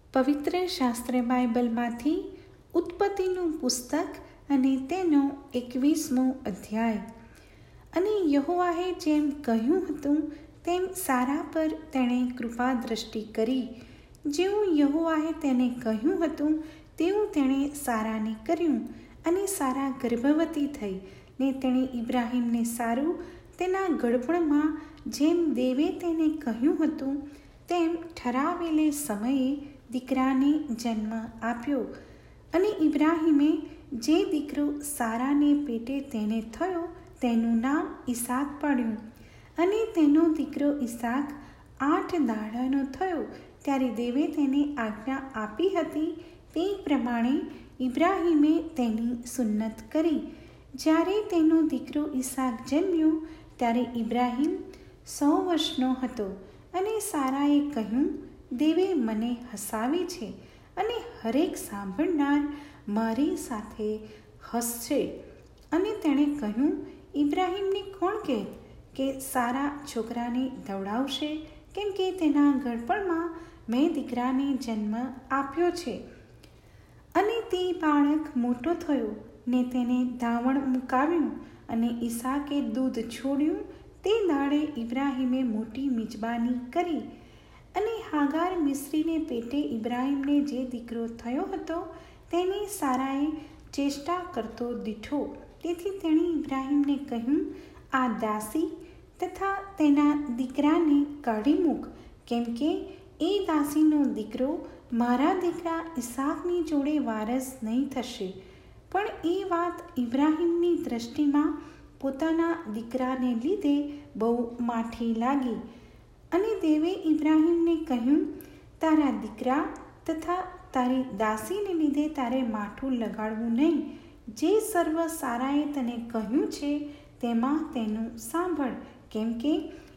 પવિત્ર શાસ્ત્ર બાઇબલમાંથી ઉત્પત્તિનું પુસ્તક અને તેનો 21મો અધ્યાય. અને યહોવાએ જેમ કહ્યું હતું તેમ સારા પર તેણે કૃપા દ્રષ્ટિ કરી. જેવું યહોવાએ તેને કહ્યું હતું તેવું તેણે સારાને કર્યું. અને સારા ગર્ભવતી થઈ ને તેણે ઇબ્રાહીમને સારું તેના ગળપણમાં જેમ દેવે તેને કહ્યું હતું તેમ ઠરાવેલે સમયે દીકરાને જન્મ આપ્યો. અને ઇબ્રાહીમે જે દીકરો સારાને પેટે તેને થયો તેનું નામ ઈસાક પાડ્યું. અને તેનો દીકરો ઈસાક 8 દાડાનો થયો ત્યારે દેવે તેને આજ્ઞા આપી હતી તે પ્રમાણે ઇબ્રાહીમે તેની સુન્નત કરી. જ્યારે તેનો દીકરો ઈસાક જન્મ્યો ત્યારે ઇબ્રાહીમ 100 વર્ષનો હતો. અને સારાએ કહ્યું, દેવે મને હસાવી છે અને હરેક સાંભળનાર મારી સાથે હસશે. અને તેણે કહ્યું, ઇબ્રાહીમને કોણ કહેત કે સારા છોકરાને દવડાવશે, કેમ કે તેના ગળપણમાં મેં દીકરાને જન્મ આપ્યો છે. અને તે બાળક મોટો થયો ને તેને ધાવણ મુકાવ્યું. અને ઈસાકે દૂધ છોડ્યું. તે દાડે ઇબ્રાહીમે મોટી મિજબાની કરી. અને હાગાર મિસ્રીને પેટે ઇબ્રાહીમને જે દીકરો થયો હતો તેને સારાએ ચેષ્ટા કરતો દીઠો. તેથી તેણે ઇબ્રાહીમને કહ્યું, આ દાસી તથા તેના દીકરાને કાઢી મૂક, કેમ કે એ દાસીનો દીકરો મારા દીકરા ઈસાકની જોડે વારસ નહીં થશે. પણ એ વાત ઇબ્રાહીમની દ્રષ્ટિમાં પોતાના દીકરાને લીધે બહુ માઠી લાગી. અને દેવે ઇબ્રાહીમને કહ્યું, તારા દીકરા તથા તારી દાસીને લીધે તારે માઠું લગાડવું નહીં. જે સર્વ સારાએ તને કહ્યું છે તેમાં તેનું સાંભળ, કેમ કે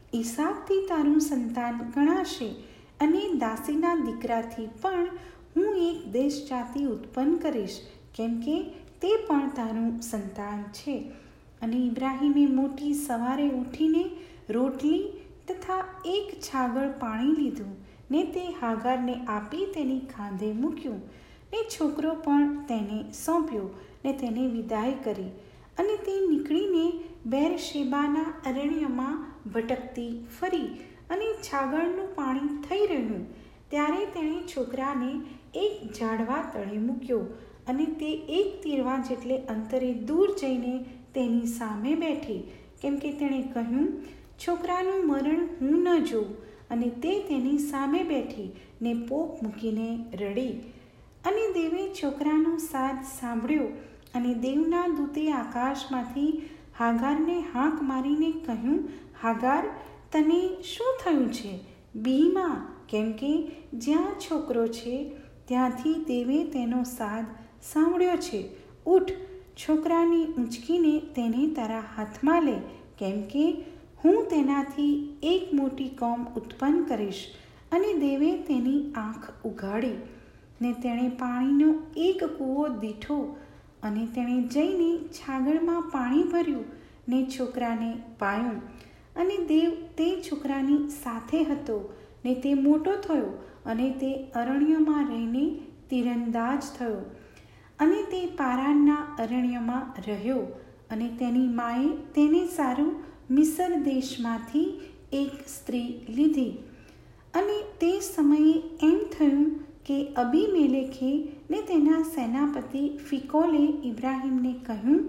ઈસાકથી તારું સંતાન ગણાશે. અને દાસીના દીકરાથી પણ હું એક દેશ જાતિ ઉત્પન્ન કરીશ, કેમ કે તે પણ તારું સંતાન છે. અને ઇબ્રાહીમે મોટી સવારે ઉઠીને રોટલી તથા એક છાગળ પાણી લીધું ને તે હાગારને આપી તેની ખાંધે મૂક્યું. ને છોકરો પણ તેને સોંપ્યો ને તેને વિદાય કરી. અને તે નીકળીને બેરશેબાના અરણ્યમાં ભટકતી ફરી. અને છાગળનું પાણી થઈ રહ્યું ત્યારે તેણે છોકરાને એક ઝાડવા તળે મૂક્યો. અને તે એક તીરવા જેટલે અંતરે દૂર જઈને તેની સામે બેઠી, કેમ કે તેણે કહ્યું, છોકરાનું મરણ હું ન જોઉં. અને તે તેની સામે બેઠી ને પોક મૂકીને રડી. અને દેવે છોકરાનો સાદ સાંભળ્યો. અને દેવના દૂતે આકાશમાંથી હાગારને હાંક મારીને કહ્યું, હાગાર, તને શું થયું છે? બીમાં, કેમ કે જ્યાં છોકરો છે ત્યાંથી દેવે તેનો સાદ સાંભળ્યો છે. ઉઠ, છોકરાને ઊંચકીને તેને તારા હાથમાં લે, કેમ કે હું તેનાથી એક મોટી કોમ ઉત્પન્ન કરીશ. અને દેવે તેની આંખ ઉઘાડી ને તેણે પાણીનો એક કૂવો દીઠો. અને તેણે જઈને છાગળમાં પાણી ભર્યું ને છોકરાને પાયું. અને દેવ તે છોકરાની સાથે હતો ને તે મોટો થયો અને તે અરણ્યમાં રહીને તીરંદાજ થયો. અને તે પારાનના અરણ્યમાં રહ્યો. અને તેની માએ તેને સારું મિસર દેશમાંથી એક સ્ત્રી લીધી. અને તે સમયે એમ થયું કે અબીમેલેકે ને તેના સેનાપતિ ફિકોલે ઇબ્રાહીમને કહ્યું,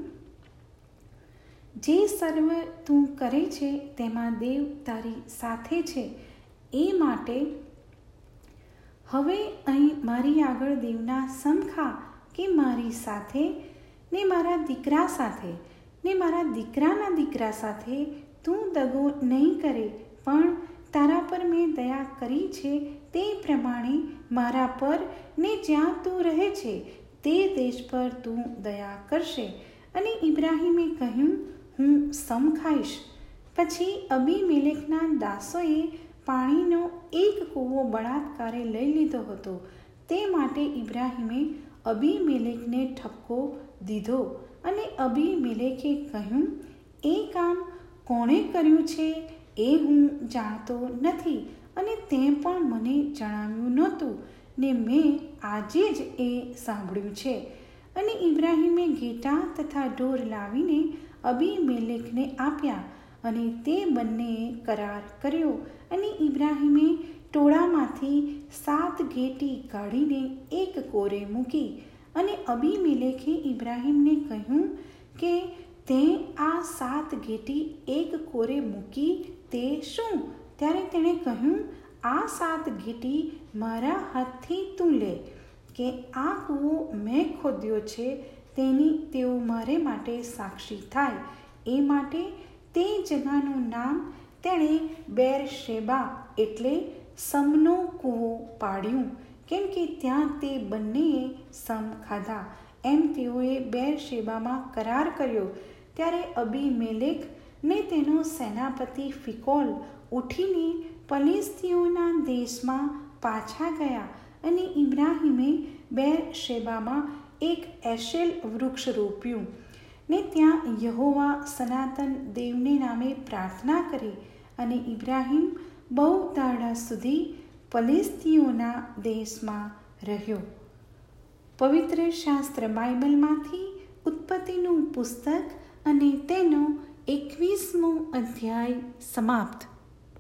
જે સર્વ તું કરે છે તેમાં દેવ તારી સાથે છે. એ માટે હવે અહીં મારી આગળ દેવના સમખા કે મારી સાથે ને મારા દીકરા સાથે ને મારા દીકરાના દીકરા સાથે તું દગો નહીં કરે, પણ તારા પર મેં દયા કરી છે તે પ્રમાણે મારા પર ને જ્યાં તું રહે છે તે દેશ પર તું દયા કરશે. અને ઇબ્રાહીમે કહ્યું, હું સમ ખાઈશ. પછી અબીમેલેકના દાસોએ પાણીનો એક કૂવો બળાત્કારે લઈ લીધો હતો. તે માટે ઇબ્રાહીમે અબીમેલેકને ઠપકો દીધો. અને અબીમેલેકે કહ્યું, એ કામ કોણે કર્યું છે એ હું જાણતો નથી, અને તે પણ મને જણાવ્યું નહોતું. ને મેં આજે જ એ સાંભળ્યું છે. અને ઇબ્રાહીમે ઘેટાં તથા ઢોર લાવીને અબીમેલેકને આપ્યા, અને તે બંનેએ કરાર કર્યો. અને ઇબ્રાહીમે ટોળામાંથી 7 ઘેટી કાઢીને એક કોરે મૂકી. અને અબીમેલેકે ઇબ્રાહીમને કહ્યું કે તે આ 7 ઘેટી એક કોરે મૂકી તે શું? ત્યારે તેણે કહ્યું, આ 7 ઘેટી મારા હાથથી તું લે, કે આ કૂવો મેં ખોદ્યો છે તેની તેઓ મારે માટે સાક્ષી થાય. એ માટે તે જગાનું નામ તેણે બેરશેબા એટલે સમનો કૂવો પાડ્યું, કેમ કે ત્યાં તે બંનેએ સમ ખાધા. એમ તેઓએ બેરશેબામાં કરાર કર્યો. ત્યારે અબીમેલેક ને તેનો સેનાપતિ ફિકોલ ઉઠીને પલિશ્તીઓના દેશમાં પાછા ગયા. અને ઇબ્રાહીમે બેરશેબામાં એક એશેલ વૃક્ષ રોપ્યું ને ત્યાં યહોવા સનાતન દેવને નામે પ્રાર્થના કરી. અને ઇબ્રાહીમ બહુ દાડા સુધી પલિશ્તીઓના દેશમાં રહ્યો. પવિત્ર શાસ્ત્ર બાઇબલમાંથી ઉત્પત્તિનું પુસ્તક અને તેનો 21મો અધ્યાય સમાપ્ત.